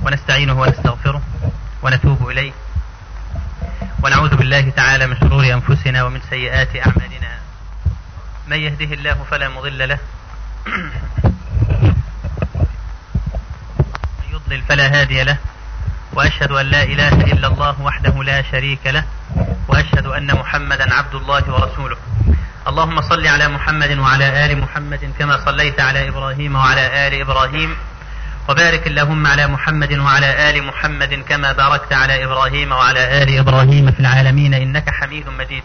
ونستعينه ونستغفره ونتوب إليه ونعوذ بالله تعالى من شرور أنفسنا ومن سيئات أعمالنا. من يهده الله فلا مضل له من يضلل فلا هادي له، وأشهد أن لا إله إلا الله وحده لا شريك له، وأشهد أن محمدا عبد الله ورسوله. اللهم صل على محمد وعلى آل محمد كما صليت على إبراهيم وعلى آل إبراهيم، وبارك اللهم على محمد وعلى آل محمد كما باركت على إبراهيم وعلى آل إبراهيم في العالمين إنك حميد مجيد.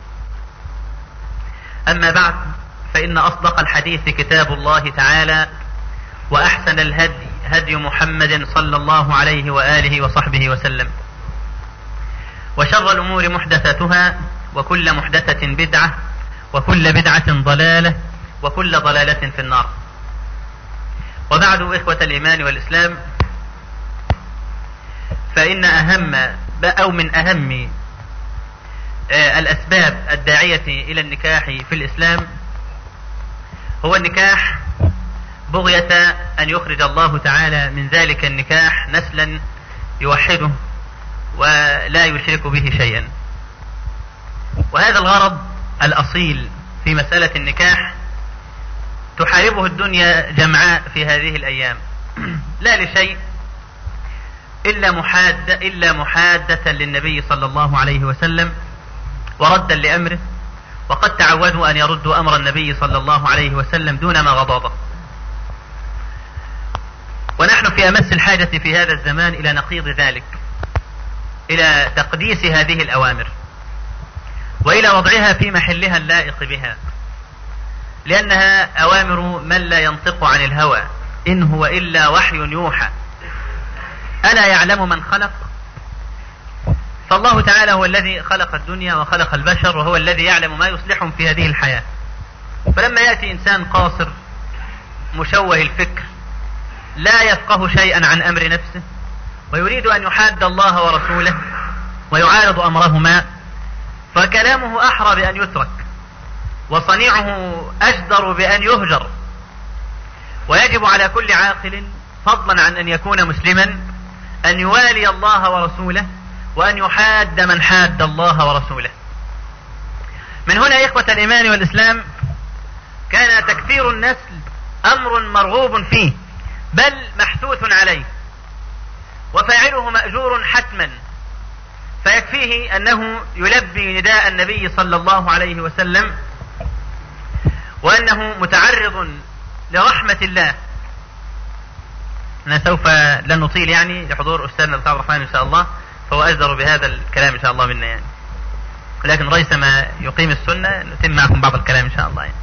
أما بعد، فإن أصدق الحديث كتاب الله تعالى، وأحسن الهدي هدي محمد صلى الله عليه وآله وصحبه وسلم، وشر الأمور محدثاتها، وكل محدثة بدعة، وكل بدعة ضلالة، وكل ضلالة في النار. وبعد، إخوة الإيمان والإسلام، فإن من أهم الأسباب الداعية إلى النكاح في الإسلام هو النكاح بغية أن يخرج الله تعالى من ذلك النكاح نسلا يوحده ولا يشرك به شيئا. وهذا الغرض الأصيل في مسألة النكاح تحاربه الدنيا جمعاء في هذه الأيام، لا لشيء إلا محادة للنبي صلى الله عليه وسلم وردا لأمره، وقد تعودوا أن يردوا أمر النبي صلى الله عليه وسلم دون ما غضاضه. ونحن في أمس الحاجة في هذا الزمان إلى نقيض ذلك، إلى تقديس هذه الأوامر وإلى وضعها في محلها اللائق بها، لأنها أوامر من لا ينطق عن الهوى، إن هو إلا وحي يوحى. ألا يعلم من خلق؟ فالله تعالى هو الذي خلق الدنيا وخلق البشر، وهو الذي يعلم ما يصلحهم في هذه الحياة. فلما يأتي إنسان قاصر مشوه الفكر لا يفقه شيئا عن أمر نفسه، ويريد أن يحاد الله ورسوله ويعارض أمرهما، فكلامه أحرى بأن يترك، وصنيعه أجدر بأن يهجر. ويجب على كل عاقل فضلا عن أن يكون مسلما أن يوالي الله ورسوله، وأن يحاد من حاد الله ورسوله. من هنا إخوة الإيمان والإسلام كان تكثير النسل أمر مرغوب فيه، بل محثوث عليه، وفاعله مأجور حتما، فيكفيه أنه يلبي نداء النبي صلى الله عليه وسلم، وأنه متعرض لرحمة الله. أنا سوف لن نطيل لحضور أستاذنا عبد الرحمن إن شاء الله، فهو أجدر بهذا الكلام إن شاء الله منا لكن رئيس ما يقيم السنة نتم معكم بعض الكلام إن شاء الله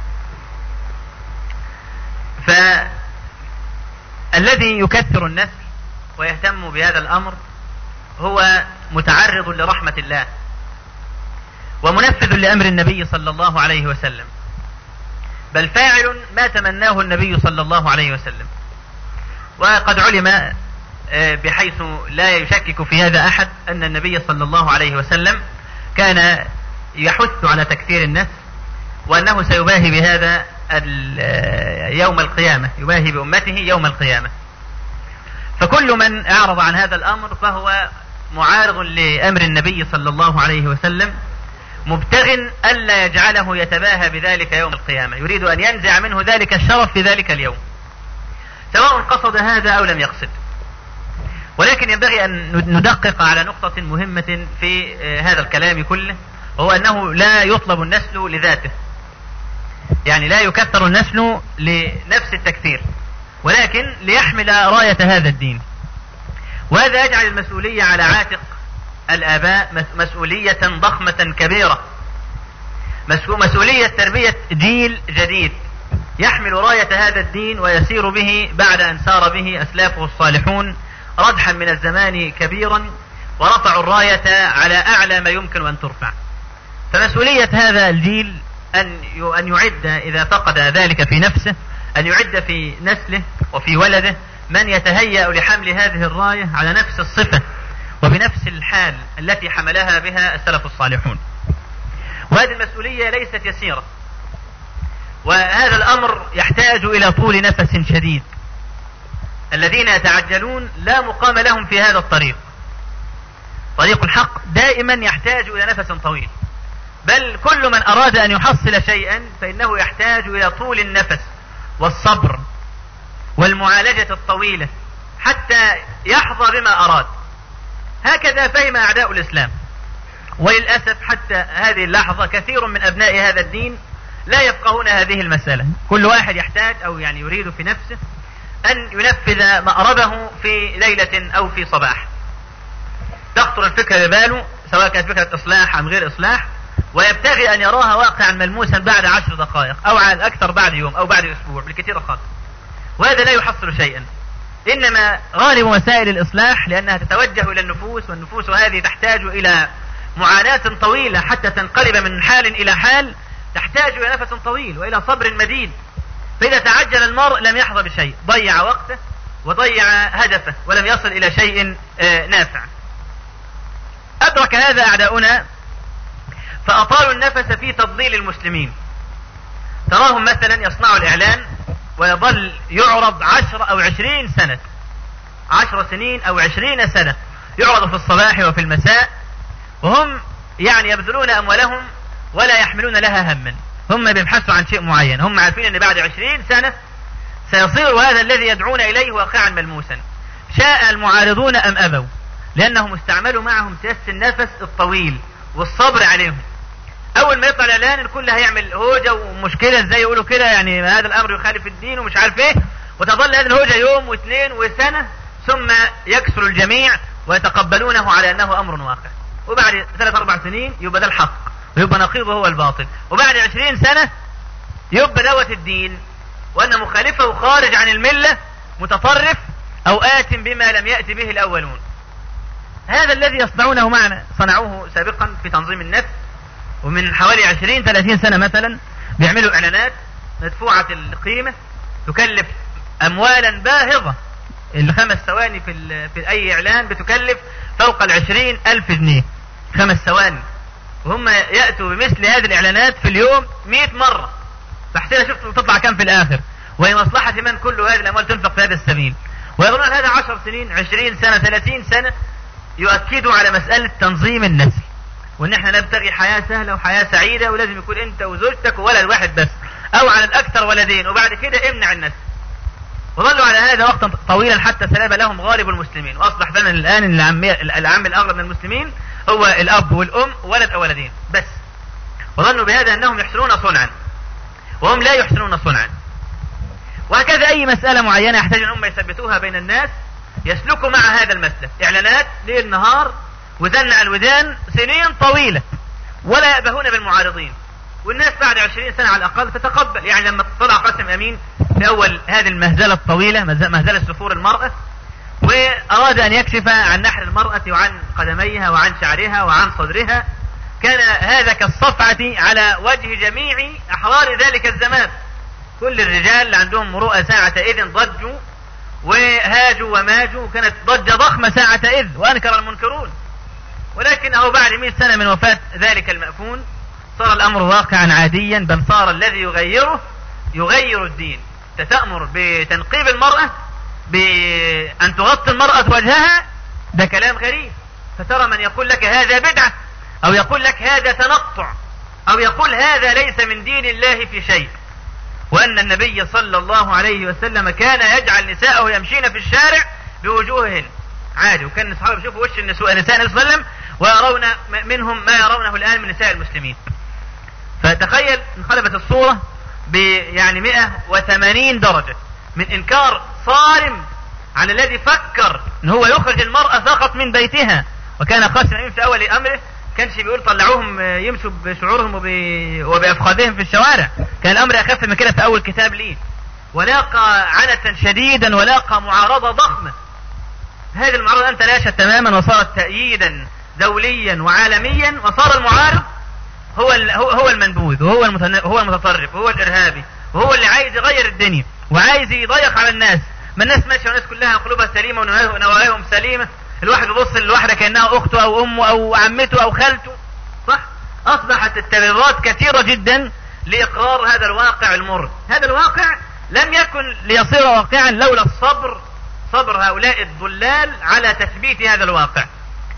فالذي يكثر النسل ويهتم بهذا الأمر هو متعرض لرحمة الله ومنفذ لأمر النبي صلى الله عليه وسلم، بل فاعل ما تمناه النبي صلى الله عليه وسلم. وقد علم بحيث لا يشكك في هذا أحد أن النبي صلى الله عليه وسلم كان يحث على تكثير النسل، وأنه سيباهي بهذا يوم القيامة، يباهي بأمته يوم القيامة. فكل من أعرض عن هذا الأمر فهو معارض لأمر النبي صلى الله عليه وسلم، مبتغ ألا يجعله يتباهى بذلك يوم القيامة، يريد أن ينزع منه ذلك الشرف في ذلك اليوم، سواء قصد هذا أو لم يقصد. ولكن ينبغي أن ندقق على نقطة مهمة في هذا الكلام كله، وهو أنه لا يطلب النسل لذاته، لا يكثر النسل لنفس التكثير، ولكن ليحمل راية هذا الدين. وهذا يجعل المسؤولية على عاتق الآباء مسؤولية ضخمة كبيرة، مسؤولية تربية جيل جديد يحمل راية هذا الدين ويسير به بعد أن سار به أسلافه الصالحون ردحا من الزمان كبيرا، ورفعوا الراية على أعلى ما يمكن أن ترفع. فمسؤولية هذا الجيل أن يعد إذا فقد ذلك في نفسه، أن يعد في نسله وفي ولده من يتهيأ لحمل هذه الراية على نفس الصفة وبنفس الحال التي حملها بها السلف الصالحون. وهذه المسؤولية ليست يسيرة، وهذا الأمر يحتاج إلى طول نفس شديد، الذين يتعجلون لا مقام لهم في هذا الطريق. طريق الحق دائما يحتاج إلى نفس طويل، بل كل من أراد أن يحصل شيئا فإنه يحتاج إلى طول النفس والصبر والمعالجة الطويلة حتى يحظى بما أراد. هكذا فهم أعداء الإسلام، وللأسف حتى هذه اللحظة كثير من أبناء هذا الدين لا يفقهون هذه المسألة. كل واحد يحتاج أو يعني يريد في نفسه أن ينفذ مأربه في ليلة أو في صباح. تخطر الفكرة بباله سواء كانت فكرة إصلاح أم غير إصلاح، ويبتغي أن يراها واقعا ملموسا بعد 10 دقائق أو على الأكثر بعد يوم أو بعد أسبوع بالكثير خالص، وهذا لا يحصل شيئا. إنما غالب مسائل الإصلاح لأنها تتوجه إلى النفوس، والنفوس هذه تحتاج إلى معاناة طويلة حتى تنقلب من حال إلى حال، تحتاج إلى نفس طويل وإلى صبر مديد. فإذا تعجل المرء لم يحظى بشيء، ضيع وقته وضيع هدفه ولم يصل إلى شيء نافع. أدرك هذا أعداؤنا فأطالوا النفس في تضليل المسلمين. تراهم مثلا يصنعوا الإعلان ويظل يعرض 10 أو 20 سنة، 10 سنين أو 20 سنة يعرض في الصباح وفي المساء، وهم يعني يبذلون أموالهم ولا يحملون لها هما. هم بيبحثوا عن شيء معين، هم عارفين أن بعد 20 سنة سيصير هذا الذي يدعون إليه واقعا ملموسا، شاء المعارضون أم أبوا، لأنهم استعملوا معهم سياسة النفس الطويل والصبر عليهم. أول ما يطلع الإعلان الكل هيعمل هوجة ومشكلة ازاي يقولوا كده، يعني هذا الأمر يخالف الدين ومش عارف ايه، وتظل هذه الهوجة يوم واثنين وسنة، ثم يكسر الجميع ويتقبلونه على أنه أمر واقع. وبعد 3-4 سنين يبقى ده الحق ويبقى نقيضه هو الباطل، وبعد 20 سنة يبقى دوت الدين، وأن مخالفه خارج عن الملة متطرف أو آت بما لم يأت به الأولون. هذا الذي يصنعونه معنا صنعوه سابقا في تنظيم النفس، ومن حوالي 20-30 سنة مثلا بيعملوا إعلانات مدفوعة القيمة تكلف أموالا باهظة. 5 ثواني في أي إعلان بتكلف فوق 20,000 جنيه 5 ثواني، وهم يأتوا بمثل هذه الإعلانات في اليوم 100 مرة. فاحسنا شفتوا تطلع كم في الآخر، وهي مصلحة من كل هذه الأموال تنفق في هذا السبيل. ويظنون هذا 10 سنين 20 سنة 30 سنة يؤكدوا على مسألة تنظيم النسل، وان احنا نبتغي حياة سهلة وحياة سعيدة، ولازم يكون انت وزوجتك وولد واحد بس، او على الاكثر ولدين، وبعد كده امنع النسل. وظلوا على هذا وقتا طويلا حتى سلب لهم غالب المسلمين، واصبح فعلا الان العام الاغلب من المسلمين هو الاب والام ولد او ولدين بس. وظنوا بهذا انهم يحسنون صنعا، وهم لا يحسنون صنعا. وهكذا اي مسألة معينة يحتاج ان هم يثبتوها بين الناس يسلكوا مع هذا المسلك، اعلانات ليل نهار وزن على الودان سنين طويلة، ولا يأبهون بالمعارضين. والناس بعد 20 سنة على الأقل تتقبل. يعني لما طلع قاسم أمين في أول هذه المهزلة الطويلة، مهزلة سفور المرأة، وأراد أن يكشف عن نحر المرأة وعن قدميها وعن شعرها وعن صدرها، كان هذا كالصفعة على وجه جميع أحرار ذلك الزمان. كل الرجال اللي عندهم مروءة ساعة إذن ضجوا وهاجوا وماجوا، كانت ضجة ضخمة ساعة إذ وأنكر المنكرون. ولكنه بعد 100 سنة من وفاة ذلك المأفون صار الأمر واقعا عاديا، بل صار الذي يغير الدين. تأمر بتنقيب المرأة، بأن تغطي المرأة وجهها، ده كلام غريب. فترى من يقول لك هذا بدعة، أو يقول لك هذا تنطع، أو يقول هذا ليس من دين الله في شيء. وأن النبي صلى الله عليه وسلم كان يجعل نساءه يمشين في الشارع بوجوههن عادي، وكان الصحابة يشوفوا وش نساء النبي صلى الله عليه وسلم ويرون منهم ما يرونه الآن من نساء المسلمين. فتخيل انقلبت الصورة يعني 180 درجة، من إنكار صارم على الذي فكر ان هو يخرج المرأة فقط من بيتها. وكان قاسم أمين في أول أمره كانش بيقول طلعوهم يمشوا بشعورهم وبأفخاذهم في الشوارع، كان الأمر أخف من كده في أول كتاب ليه، ولاقى عنة شديدا ولاقى معارضة ضخمة. هذه المعارضة أن تلاشت تماما وصارت تأييدا دوليا وعالميا، وصار المعارض هو المنبوذ، وهو هو المتطرف، وهو الإرهابي، وهو اللي عايز يغير الدنيا وعايز يضيق على الناس. ما الناس ماشية والناس كلها قلوبها سليمة ونواياهم سليمة، الواحد يبص للواحدة كأنها أخته أو أمه أو عمته أو خالته، صح؟ أصبحت التبريرات كثيرة جدا لإقرار هذا الواقع المر. هذا الواقع لم يكن ليصير واقعا لولا الصبر صبر هؤلاء الضلال على تثبيت هذا الواقع.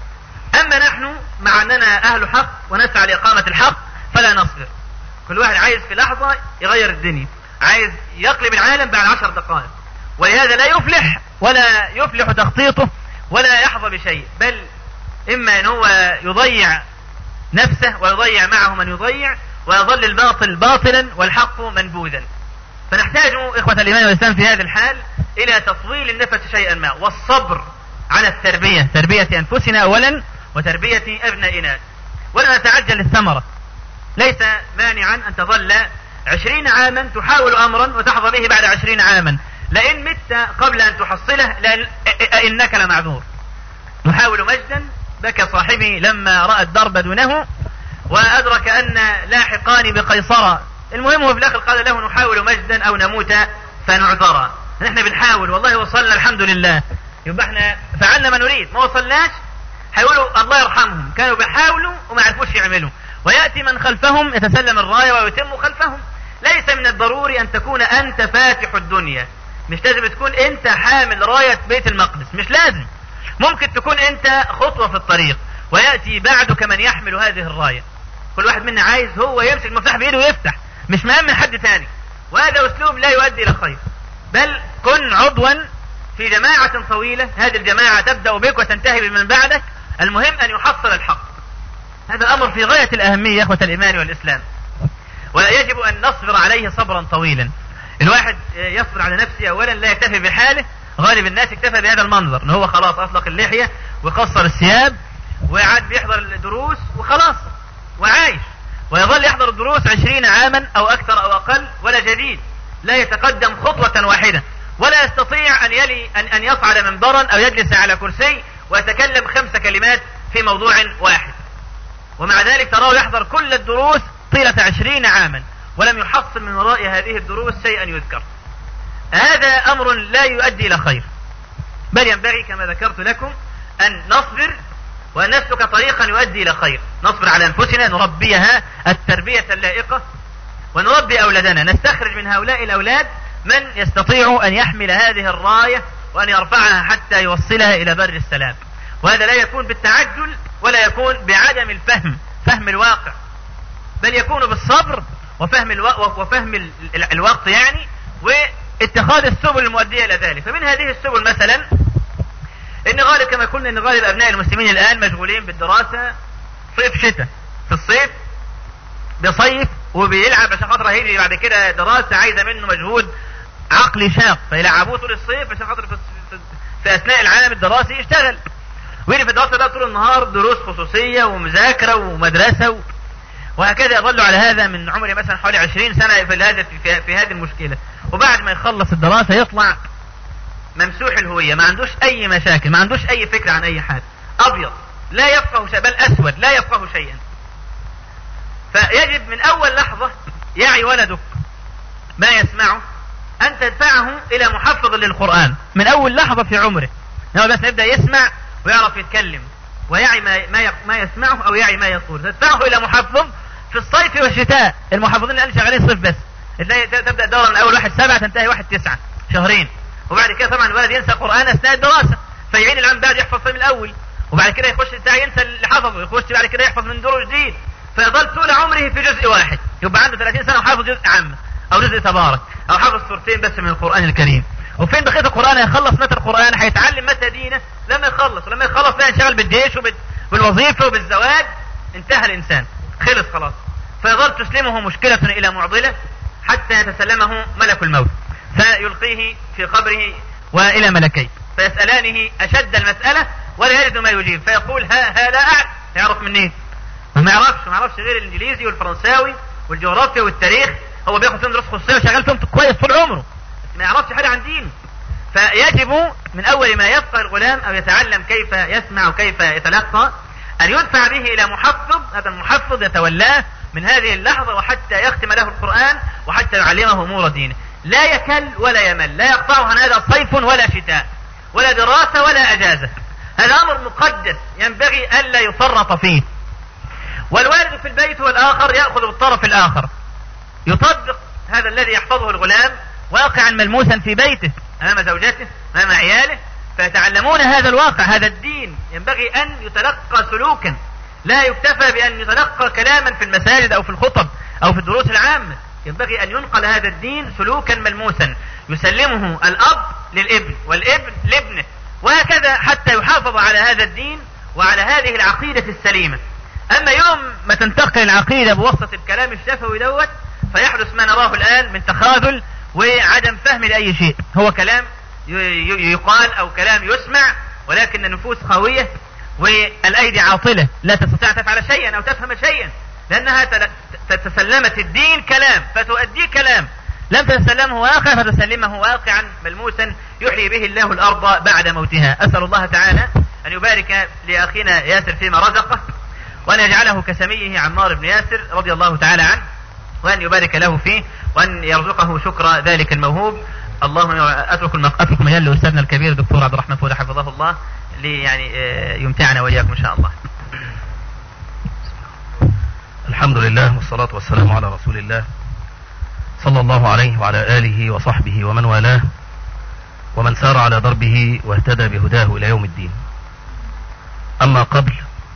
أما نحن مع أننا أهل حق ونسعى لإقامة الحق فلا نصبر. كل واحد عايز في لحظة يغير الدنيا، عايز يقلب العالم بعد 10 دقائق، ولهذا لا يفلح ولا يفلح تخطيطه ولا يحظى بشيء، بل إما أن هو يضيع نفسه ويضيع معه من يضيع، ويظل الباطل باطلا والحق منبوذا. فنحتاج إخوة الإيمان والإسلام في هذا الحال إلى تطويل النفس شيئا ما، والصبر على التربية، تربية أنفسنا أولا وتربية أبنائنا، ولا نتعجل الثمرة. ليس مانعا أن تظل 20 عاما تحاول أمرا وتحظى به بعد 20 عاما، لئن مت قبل أن تحصله إنك لمعذور. نحاول مجدا بكى صاحبي لما رأى الضرب دونه وأدرك أن لاحقان بقيصرة. المهم هو في الآخر قال له نحاول مجدا أو نموت فنعذرا. نحن بنحاول والله وصلنا الحمد لله، يبقى احنا فعلنا ما نريد. ما وصلناش حيقولوا الله يرحمهم، كانوا بيحاولوا وما عرفوش يعملوا، ويأتي من خلفهم يتسلم الراية ويتم خلفهم. ليس من الضروري أن تكون أنت فاتح الدنيا، مش لازم تكون أنت حامل راية بيت المقدس، مش لازم. ممكن تكون أنت خطوة في الطريق ويأتي بعدك من يحمل هذه الراية. كل واحد منا عايز هو يمسك المفتاح بإيده ويفتح، مش مهم من حد تاني، وهذا أسلوب لا يؤدي إلى خير. بل كن عضوا في جماعة طويلة، هذه الجماعة تبدأ بك وتنتهي بمن بعدك، المهم أن يحصل الحق. هذا الأمر في غاية الأهمية يا إخوة الإيمان والإسلام، ويجب أن نصبر عليه صبرا طويلا. الواحد يصبر على نفسه أولا، لا يكتفي بحاله. غالب الناس اكتفى بهذا المنظر، ان هو خلاص أطلق اللحية وقصر الثياب وقعد بيحضر الدروس وخلاص وعايش، ويظل يحضر الدروس 20 عاما أو أكثر أو أقل ولا جديد، لا يتقدم خطوة واحدة، ولا يستطيع أن يصعد منبرا أو يجلس على كرسي ويتكلم 5 كلمات في موضوع واحد. ومع ذلك تراه يحضر كل الدروس طيلة 20 عاما ولم يحصل من وراء هذه الدروس شيئا يذكر. هذا أمر لا يؤدي إلى خير، بل ينبغي كما ذكرت لكم أن نصبر وأن نسلك طريقا يؤدي إلى خير. نصبر على أنفسنا، نربيها التربية اللائقة، ونربي أولادنا، نستخرج من هؤلاء الأولاد من يستطيع أن يحمل هذه الراية وأن يرفعها حتى يوصلها إلى بر السلام. وهذا لا يكون بالتعجل ولا يكون بعدم فهم الواقع، بل يكون بالصبر وفهم الوقت يعني، واتخاذ السبل المؤدية إلى ذلك. فمن هذه السبل مثلا إن غالب كما قلنا إن غالب أبناء المسلمين الآن مشغولين بالدراسة صيف شتاء. في الصيف بيصيف وبيلعب عشان خاطر هيجي بعد كده دراسة عايزة منه مجهود عقلي شاق، فيلعبوه طول الصيف عشان خاطر في أثناء العام الدراسي يشتغل، ويجي في الدراسة بقى طول النهار دروس خصوصية ومذاكرة ومدرسة وهكذا. يظل على هذا من عمر مثلا حوالي 20 سنة في هذه المشكلة، وبعد ما يخلص الدراسة يطلع ممسوح الهوية، ما عندوش أي مشاكل، ما عندوش أي فكرة عن أي حاجة، أبيض لا يفقه شيء، بل أسود لا يفقه شيئا. فيجب من أول لحظة يعي ولدك ما يسمعه أن تدفعه إلى محفظ للقرآن من أول لحظة في عمره، هو بس يبدأ يسمع ويعرف يتكلم ويعي ما يسمعه أو يعي ما يقول، تدفعه إلى محفظ في الصيف والشتاء. المحفظين الآن شغالين صيف بس، تبدأ الدورة من أول 1/7 تنتهي 1/9، شهرين. وبعد كده طبعا الولد ينسى القرآن أثناء الدراسة، فيعين العام بعد يحفظ من الأول، وبعد كده يخش ينسى اللي حفظه، يخش بعد كده يحفظ من دور جديد، فيظل طول عمره في جزء واحد، يبقى عنده 30 سنة وحافظ جزء عام أو جزء تبارك أو حافظ سورتين بس من القرآن الكريم. وفين بقية القرآن؟ هيخلص متى القرآن؟ هيتعلم متى دينه؟ لما يخلص، ولما يخلص بقى ينشغل بالجيش وبالوظيفة وبالزواج، انتهى الإنسان، خلص خلاص. فيظل تسلمه مشكلة إلى معضلة حتى يتسلمه ملك الموت فيلقيه في قبره وإلى ملكين فيسألانه أشد المسألة ولا يجد ما يجيب، فيقول ها لا أعرف. يعرف منين؟ ما يعرفش غير الإنجليزي والفرنساوي والجغرافيا والتاريخ، هو بياخد فيهم دروس خصوصية وشغال فيهم كويس طول عمره، ما يعرفش حاجة عن دينه. فيجب من أول ما يفقه الغلام أو يتعلم كيف يسمع وكيف يتلقى أن يدفع به إلى محفظ، هذا المحفظ يتولاه من هذه اللحظة وحتى يختم له القرآن وحتى يعلمه أمور دينه، لا يكل ولا يمل، لا يقطعه عن هذا صيف ولا شتاء ولا دراسة ولا أجازة. هذا أمر مقدس ينبغي ألا يفرط فيه. والوالد في البيت والآخر يأخذ بالطرف الآخر، يطبق هذا الذي يحفظه الغلام واقعا ملموسا في بيته، أمام زوجته، أمام عياله، فيتعلمون هذا الواقع. هذا الدين ينبغي أن يتلقى سلوكا، لا يكتفى بأن يتلقى كلاما في المساجد أو في الخطب أو في الدروس العامة. ينبغي أن ينقل هذا الدين سلوكا ملموسا يسلمه الأب للابن والابن لابنه، وهكذا حتى يحافظ على هذا الدين وعلى هذه العقيدة السليمة. أما يوم ما تنتقل العقيدة بواسطة الكلام الشفوي دوت، فيحدث ما نراه الآن من تخاذل وعدم فهم لأي شيء. هو كلام يقال أو كلام يسمع، ولكن النفوس خاوية والأيدي عاطلة، لا تستطيع تفعل شيئا أو تفهم شيئا، لأنها تسلمت الدين كلام فتؤديه كلام، لم تتسلمه واقع فتسلمه واقعا ملموسا يحيي به الله الأرض بعد موتها. أسأل الله تعالى أن يبارك لأخينا ياسر فيما رزقه، وأن يجعله كسميه عمار بن ياسر رضي الله تعالى عنه، وأن يبارك له فيه، وأن يرزقه شكر ذلك الموهوب. اللهم أترك مجال لأستاذنا الكبير دكتور عبد الرحمن فودة حفظه الله يعني يمتعنا وإياكم إن شاء الله. الحمد لله والصلاة والسلام على رسول الله صلى الله عليه وعلى آله وصحبه ومن والاه ومن سار على دربه واهتدى بهداه إلى يوم الدين. أما قبل،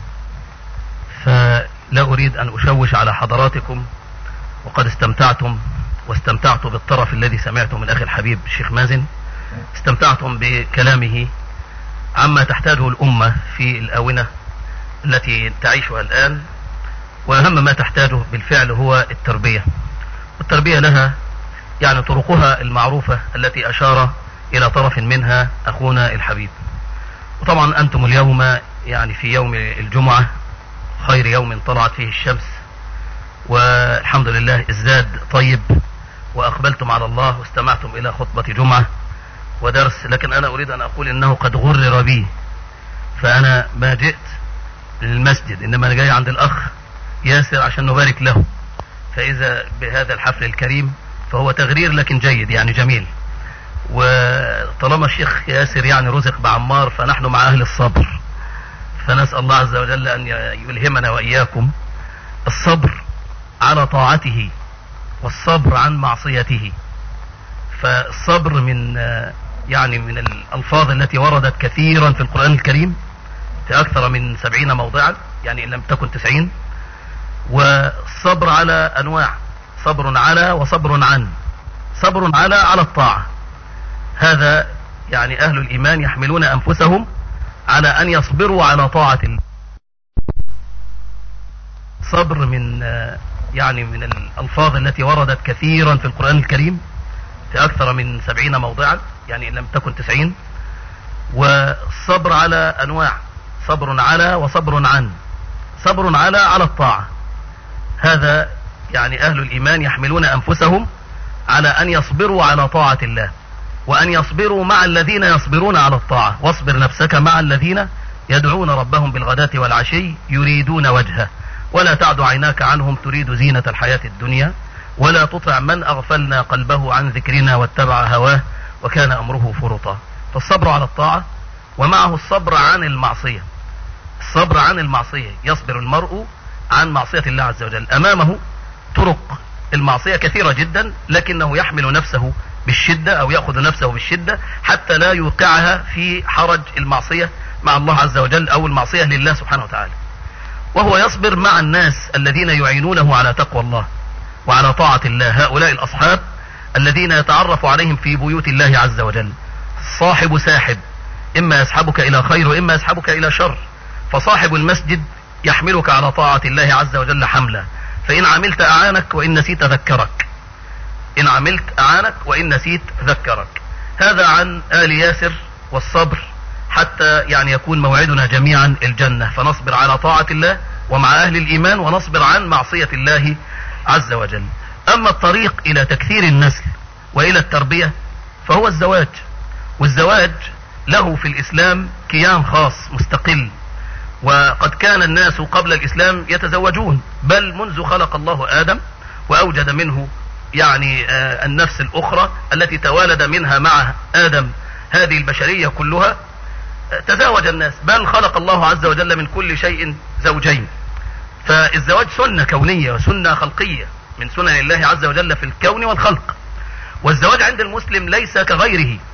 فلا أريد أن أشوش على حضراتكم، وقد استمتعتم واستمتعت بالطرف الذي سمعته من أخي الحبيب الشيخ مازن. استمتعتم بكلامه عما تحتاجه الأمة في الآونة التي تعيشها الآن، وأهم ما تحتاجه بالفعل هو التربية. والتربية لها يعني طرقها المعروفة التي أشار إلى طرف منها أخونا الحبيب. وطبعا أنتم اليوم يعني في يوم الجمعة، خير يوم طلعت فيه الشمس، والحمد لله الزاد طيب، وأقبلتم على الله واستمعتم إلى خطبة جمعة ودرس. لكن أنا أريد أن أقول إنه قد غرر بي، فأنا ما جئت للمسجد، إنما أنا جاي عند الأخ ياسر عشان نبارك له. فإذا بهذا الحفل الكريم فهو تغرير لكن جيد، يعني جميل. وطالما الشيخ ياسر يعني رزق بعمار، فنحن مع أهل الصبر، فنسأل الله عز وجل أن يلهمنا وإياكم الصبر على طاعته والصبر عن معصيته. فالصبر من يعني من الألفاظ التي وردت كثيرا في القرآن الكريم في أكثر من 70 موضعا، يعني إن لم تكن 90. والصبر على أنواع، صبر على وصبر عن. صبر على الطاعة، هذا يعني أهل الإيمان يحملون أنفسهم على أن يصبروا على طاعة الله. صبر من يعني من الألفاظ التي وردت كثيرا في القرآن الكريم في أكثر من 70 موضعا، يعني إن لم تكن 90. والصبر على أنواع، صبر على وصبر عن. صبر على الطاعة، هذا يعني أهل الإيمان يحملون أنفسهم على أن يصبروا على طاعة الله، وأن يصبروا مع الذين يصبرون على الطاعة. واصبر نفسك مع الذين يدعون ربهم بالغداة والعشي يريدون وجهه ولا تعد عيناك عنهم تريد زينة الحياة الدنيا ولا تطع من أغفلنا قلبه عن ذكرنا واتبع هواه وكان أمره فرطا. فالصبر على الطاعة ومعه الصبر عن المعصية. الصبر عن المعصية، يصبر المرء عن معصية الله عز وجل. أمامه طرق المعصية كثيرة جدا، لكنه يحمل نفسه بالشدة أو يأخذ نفسه بالشدة حتى لا يوقعها في حرج المعصية مع الله عز وجل أو المعصية لله سبحانه وتعالى. وهو يصبر مع الناس الذين يعينونه على تقوى الله وعلى طاعة الله، هؤلاء الأصحاب الذين يتعرف عليهم في بيوت الله عز وجل. صاحب ساحب، إما يسحبك إلى خير وإما يسحبك إلى شر. فصاحب المسجد يحملك على طاعة الله عز وجل حملا، فإن عملت أعانك وإن نسيت ذكرك. إن عملت أعانك وإن نسيت ذكرك. هذا عن آل ياسر والصبر حتى يعني يكون موعدنا جميعا الجنة. فنصبر على طاعة الله ومع أهل الإيمان، ونصبر عن معصية الله عز وجل. أما الطريق إلى تكثير النسل وإلى التربية فهو الزواج. والزواج له في الإسلام كيان خاص مستقل، وقد كان الناس قبل الإسلام يتزوجون، بل منذ خلق الله آدم وأوجد منه يعني النفس الأخرى التي توالد منها مع آدم هذه البشرية كلها، تزاوج الناس، بل خلق الله عز وجل من كل شيء زوجين. فالزواج سنة كونية وسنة خلقية من سنن الله عز وجل في الكون والخلق. والزواج عند المسلم ليس كغيره،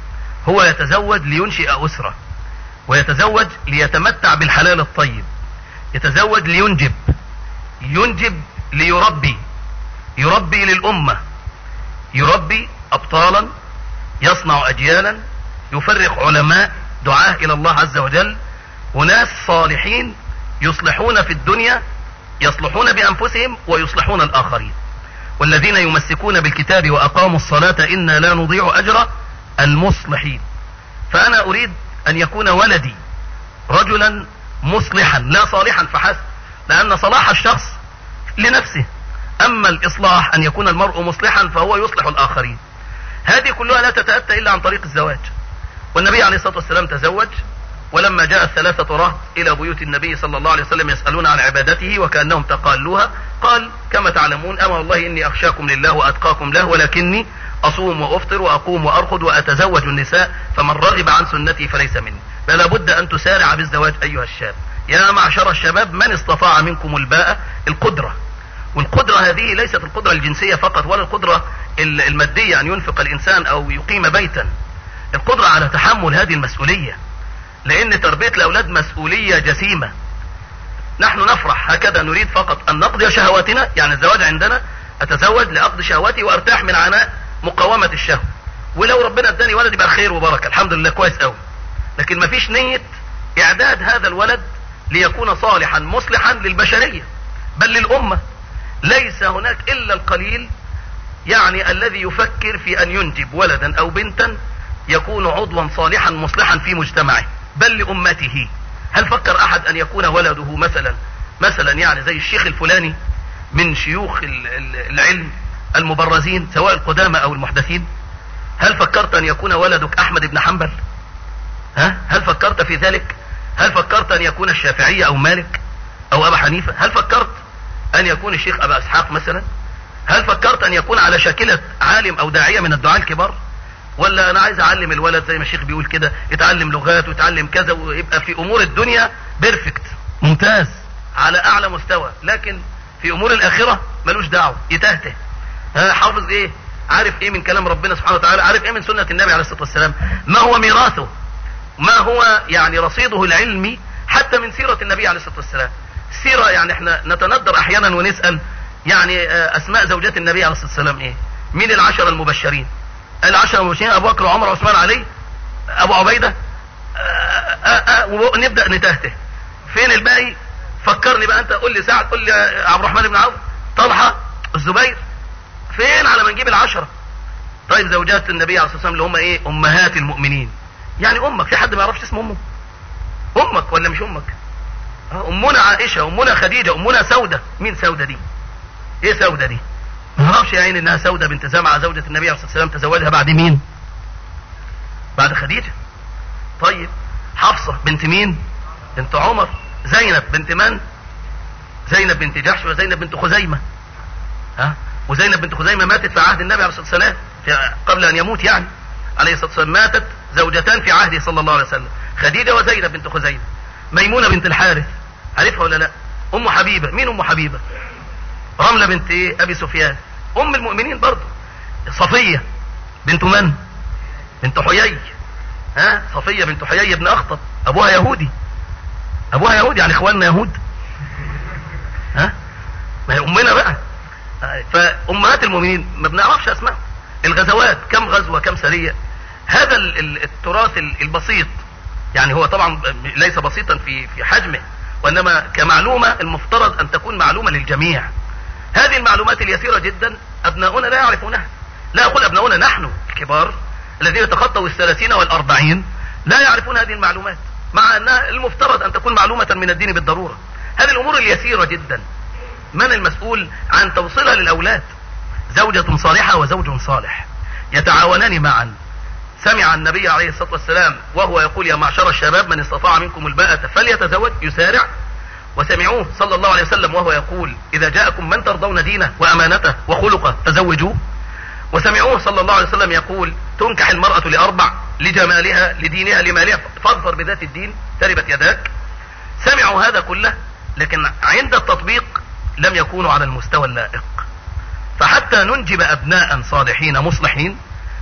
هو يتزوج لينشئ أسرة، ويتزوج ليتمتع بالحلال الطيب، يتزوج لينجب، ينجب ليربي، يربي للأمة، يربي أبطالا، يصنع أجيالا، يفرق علماء دعاة إلى الله عز وجل، وناس صالحين يصلحون في الدنيا، يصلحون بأنفسهم ويصلحون الآخرين. والذين يمسكون بالكتاب وأقاموا الصلاة إنا لا نضيع أجر المصلحين. فأنا أريد أن يكون ولدي رجلا مصلحا لا صالحا فحسب، لأن صلاح الشخص لنفسه، أما الإصلاح أن يكون المرء مصلحا فهو يصلح الآخرين. هذه كلها لا تتأتى إلا عن طريق الزواج. والنبي عليه الصلاة والسلام تزوج، ولما جاء الثلاثة رهط إلى بيوت النبي صلى الله عليه وسلم يسألون عن عبادته وكأنهم تقالوها، قال كما تعلمون أما والله إني أخشاكم لله وأتقاكم له، ولكني أصوم وأفطر وأقوم وأرقد وأتزوج النساء، فمن رغب عن سنتي فليس مني. فلا بد أن تسارع بالزواج أيها الشاب. يا معشر الشباب من استطاع منكم الباءة، القدرة. والقدرة هذه ليست القدرة الجنسية فقط، ولا القدرة المادية أن ينفق الإنسان أو يقيم بيتا، القدرة على تحمل هذه المسؤولية، لأن تربية الأولاد مسؤولية جسيمة. نحن نفرح هكذا، نريد فقط أن نقضي شهواتنا، يعني الزواج عندنا أتزوج لأقضي شهواتي وأرتاح من عناء مقاومة الشهوة، ولو ربنا اداني ولد يبقى خير وبركة الحمد لله كويس قوي. لكن مفيش نية إعداد هذا الولد ليكون صالحا مصلحا للبشرية بل للأمة. ليس هناك إلا القليل يعني الذي يفكر في أن ينجب ولدا أو بنتا يكون عضوا صالحا مصلحا في مجتمعه بل لأمته. هل فكر أحد أن يكون ولده مثلا يعني زي الشيخ الفلاني من شيوخ العلم المبرزين سواء القدامى أو المحدثين؟ هل فكرت أن يكون ولدك أحمد بن حنبل؟ هل فكرت في ذلك؟ هل فكرت أن يكون الشافعية أو مالك أو أبا حنيفة؟ هل فكرت أن يكون الشيخ أبا إسحاق مثلا؟ هل فكرت أن يكون على شاكلة عالم أو داعية من الدعاة الكبار؟ ولا أنا عايز أعلم الولد زي ما الشيخ بيقول كده يتعلم لغات ويتعلم كذا ويبقى في أمور الدنيا بيرفكت ممتاز على أعلى مستوى، لكن في أمور الآخرة ملوش دعوة، يتهته. حافظ إيه؟ عارف إيه من كلام ربنا سبحانه وتعالى؟ عارف إيه من سنة النبي عليه الصلاة والسلام؟ ما هو ميراثه؟ ما هو يعني رصيده العلمي حتى من سيرة النبي عليه الصلاة والسلام؟ السيرة يعني احنا نتندر أحيانا ونسأل يعني أسماء زوجات النبي عليه الصلاة والسلام إيه؟ مين العشرة المبشرين؟ العشرة المبشرين أبو بكر وعمر وعثمان علي أبو عبيدة، ونبدأ نتهته. فين الباقي؟ فكرني بقى أنت، قول لي سعد، قول لي عبد الرحمن بن عوف، طلحة، الزبير، فين على ما نجيب العشرة؟ طيب زوجات النبي عليه الصلاة والسلام اللي هم إيه؟ أمهات المؤمنين. يعني أمك، في حد ما يعرفش اسم أمه؟ أمك ولا مش أمك؟ أمنا عائشة، أمنا خديجة، أمنا سودة. مين سودة دي؟ إيه سودة دي؟ ما نعرفش يا عيني إنها سودة بنت زمعة زوجة النبي عليه الصلاة والسلام تزوجها بعد مين؟ بعد خديجة. طيب حفصة بنت مين؟ بنت عمر. زينب بنت من؟ زينب بنت جحش وزينب بنت خزيمة. وزينب بنت خزيمة ماتت في عهد النبي عليه الصلاة والسلام قبل أن يموت يعني عليه الصلاة والسلام. ماتت زوجتان في عهده صلى الله عليه وسلم، خديجة وزينب بنت خزيمة. ميمونة بنت الحارث، عارفها ولا لا؟ أم حبيبة. مين أم حبيبة؟ رملة بنت إيه؟ أبي سفيان. أم المؤمنين برضه. صفية بنت من؟ بنت حيي. صفية بنت حيي بن أخطب، أبوها يهودي. أبوها يهودي يعني إخواننا يهود. ما هي أمنا بقى. فأمهات المؤمنين ما بنعرفش أسماء. الغزوات كم غزوة كم سرية. هذا التراث البسيط يعني هو طبعا ليس بسيطا في حجمه، وإنما كمعلومة المفترض أن تكون معلومة للجميع. هذه المعلومات اليسيرة جدا أبناؤنا لا يعرفونها. لا أقول أبناؤنا، نحن الكبار الذين تخطوا 30 و40 لا يعرفون هذه المعلومات، مع أنها المفترض أن تكون معلومة من الدين بالضرورة. هذه الأمور اليسيرة جدا من المسؤول عن توصيلها للأولاد؟ زوجة صالحة وزوج صالح يتعاونان معا. سمع النبي عليه الصلاة والسلام وهو يقول يا معشر الشباب من استطاع منكم الباءة فليتزوج، يسارع. وسمعوه صلى الله عليه وسلم وهو يقول إذا جاءكم من ترضون دينه وأمانته وخلقه فزوجوه. وسمعوه صلى الله عليه وسلم يقول تنكح المرأة لأربع: لجمالها، لدينها، لمالها، فاظفر بذات الدين تربت يداك. سمعوا هذا كله، لكن عند التطبيق لم يكونوا على المستوى اللائق. فحتى ننجب أبناء صالحين مصلحين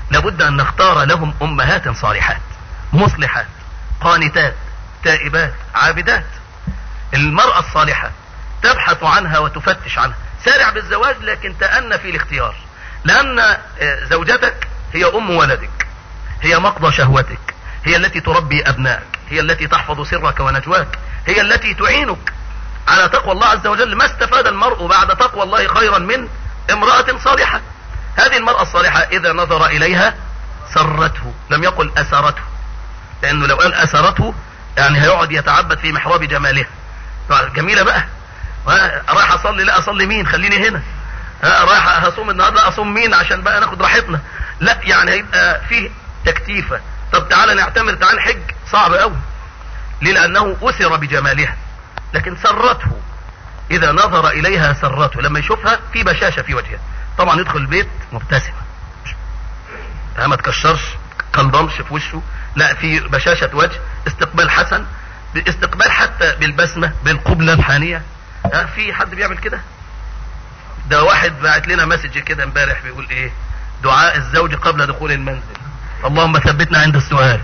لابد ان نختار لهم امهات صالحات مصلحات قانتات تائبات عابدات. المرأة الصالحة تبحث عنها وتفتش عنها. سارع بالزواج لكن تأنى في الاختيار، لان زوجتك هي ام ولدك، هي مقضى شهوتك، هي التي تربي ابنائك، هي التي تحفظ سرك ونجواك، هي التي تعينك على تقوى الله عز وجل. ما استفاد المرء بعد تقوى الله خيرا من امرأة صالحة. هذه المرأة الصالحة اذا نظر اليها سرته، لم يقل اسرته، لانه لو قال اسرته يعني هيقعد يتعبد في محراب جمالها. جميلة بقى، رايح اصلي، لا اصلي مين، خليني هنا. رايح هصوم النهارده، اصوم مين عشان بقى ناخد راحتنا. لا يعني هيبقى فيه تكتيفة. طب تعالى نعتمر، تعالى حج، صعب قوي. ليه؟ لانه اثر بجمالها. لكن سرته، اذا نظر اليها سرته، لما يشوفها في بشاشة في وجهها. طبعا يدخل البيت مبتسمة، ما تكشرش كلضمش في وشه، لا في بشاشة وجه، استقبال حسن، باستقبال حتى بالبسمة بالقبلة الحانية. في حد بيعمل كده؟ ده واحد بعت لنا مسج كده امبارح بيقول ايه؟ دعاء الزوج قبل دخول المنزل، اللهم ثبتنا عند السؤال.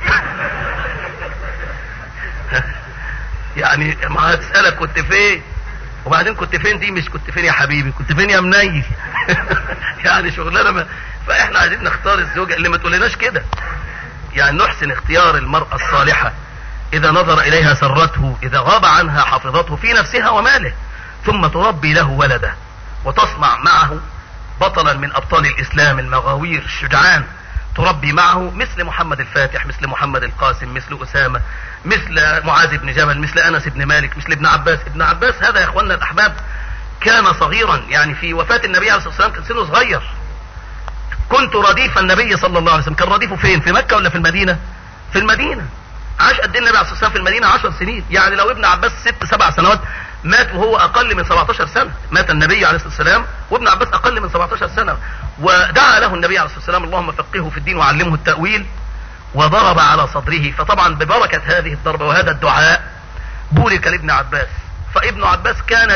يعني ما هتسألك كنت فين، وبعدين كنت فين دي مش كنت فين يا حبيبي، كنت فين يا منيل. يعني شغلانه ما. فاحنا عايزين نختار الزوجة اللي ما تقولناش كده. يعني نحسن اختيار المرأة الصالحة، اذا نظر اليها سرته، اذا غاب عنها حفظته في نفسها وماله، ثم تربي له ولده وتصنع معه بطلا من ابطال الاسلام المغاوير الشجعان، تربي معه مثل محمد الفاتح، مثل محمد القاسم، مثل اسامة، مثل معاذ بن جبل، مثل انس بن مالك، مثل ابن عباس. ابن عباس هذا يا اخواننا الاحباب كان صغيرا، يعني في وفاة النبي عليه الصلاة والسلام كان سنه صغير. كنت رديف النبي صلى الله عليه وسلم. كان رديفه فين؟ في مكة ولا في المدينة؟ في المدينة. عاش قد ايه النبي عليه الصلاة والسلام في المدينة؟ 10 سنين. يعني لو ابن عباس 6-7 سنوات، مات وهو اقل من 17 سنة. مات النبي عليه الصلاة والسلام وابن عباس اقل من 17 سنة. ودعا له النبي عليه الصلاة والسلام اللهم فقهه في الدين وعلمه التأويل، وضرب على صدره. فطبعا ببركة هذه الضربة وهذا الدعاء بورك لابن عباس. فابن عباس كان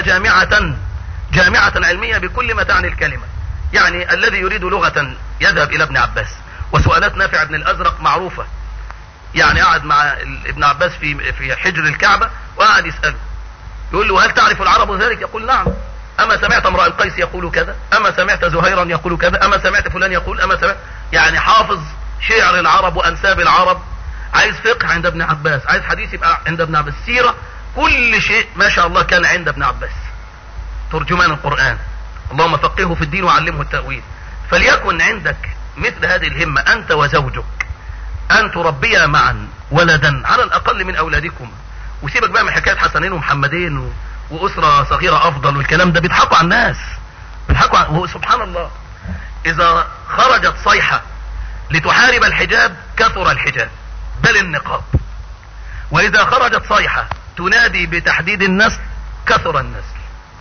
جامعة علمية بكل ما تعني الكلمة. يعني الذي يريد لغة يذهب الى ابن عباس. وسؤالات نافع بن الازرق معروفة. يعني قعد مع ابن عباس في حجر الكعبة وقعد يسأله، يقول له هل تعرف العرب ذلك؟ يقول نعم. اما سمعت امرأ القيس يقول كذا؟ اما سمعت زهيرا يقول كذا؟ اما سمعت فلان يقول؟ اما سمعت. يعني حافظ شعر العرب وانساب العرب. عايز فقه عند ابن عباس، عايز حديث يبقى عند ابن عباس، سيرة، كل شيء ما شاء الله كان عند ابن عباس. ترجمان القرآن، اللهم فقهه في الدين وعلمه التأويل. فليكن عندك مثل هذه الهمة انت وزوجك، ان تربيا معا ولدا على الاقل من اولادكم. وسيبك بقى من حكاية حسنين ومحمدين واسرة صغيرة افضل والكلام ده، بيضحكوا على الناس، وسبحان الله اذا خرجت صيحة لتحارب الحجاب كثر الحجاب بل النقاب، واذا خرجت صيحة تنادي بتحديد النسل كثر النسل.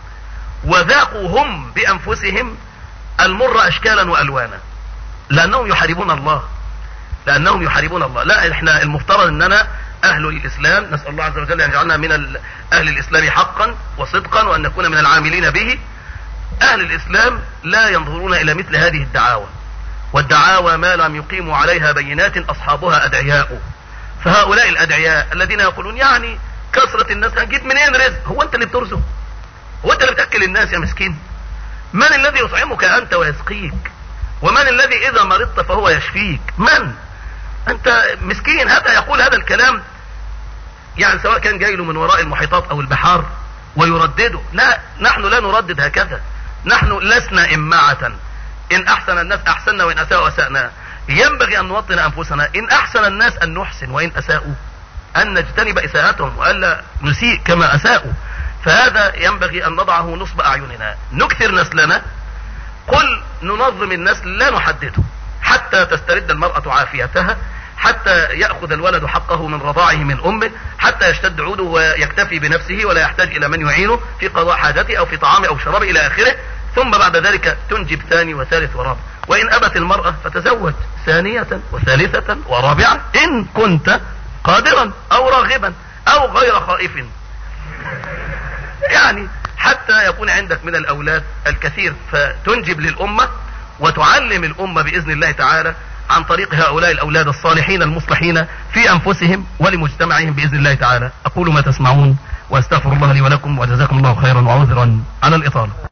وذاقوا هم بانفسهم المر اشكالا والوانا، لانهم يحاربون الله، لا احنا المفترض اننا اهل الاسلام، نسأل الله عز وجل ان يجعلنا من اهل الاسلام حقا وصدقا، وان نكون من العاملين به. اهل الاسلام لا ينظرون الى مثل هذه الدعاوى، والدعاوى ما لم يقيموا عليها بينات اصحابها ادعياء. فهؤلاء الادعياء الذين يقولون يعني كثرة الناس هنجيب منين رزق؟ هو انت اللي بترزق؟ هو انت اللي بتأكل الناس يا مسكين؟ من الذي يطعمك انت ويسقيك؟ ومن الذي اذا مرضت فهو يشفيك؟ من انت مسكين؟ هذا يقول هذا الكلام يعني سواء كان جاي له من وراء المحيطات او البحار ويردده. لا، نحن لا نردد هكذا. نحن لسنا إماعة. إن أحسن الناس أحسننا وإن أساءوا أسأنا. ينبغي أن نوطن أنفسنا، إن أحسن الناس أن نحسن، وإن أساءوا أن نجتنب إساءتهم وألا نسيء كما أساءوا. فهذا ينبغي أن نضعه نصب أعيننا. نكثر نسلنا، قل ننظم النسل لا نحدده حتى تسترد المرأة عافيتها، حتى يأخذ الولد حقه من رضاعه من أمه، حتى يشتد عوده ويكتفي بنفسه ولا يحتاج إلى من يعينه في قضاء حاجته أو في طعامه أو شرابه إلى آخره. ثم بعد ذلك تنجب ثاني وثالث ورابع. وإن أبت المرأة فتزوج ثانية وثالثة ورابعة إن كنت قادرا أو راغبا أو غير خائف، يعني حتى يكون عندك من الأولاد الكثير فتنجب للأمة وتعلم الأمة بإذن الله تعالى عن طريق هؤلاء الأولاد الصالحين المصلحين في أنفسهم ولمجتمعهم بإذن الله تعالى. أقول ما تسمعون وأستغفر الله لي ولكم، وجزاكم الله خيرا وعذرا على الإطالة.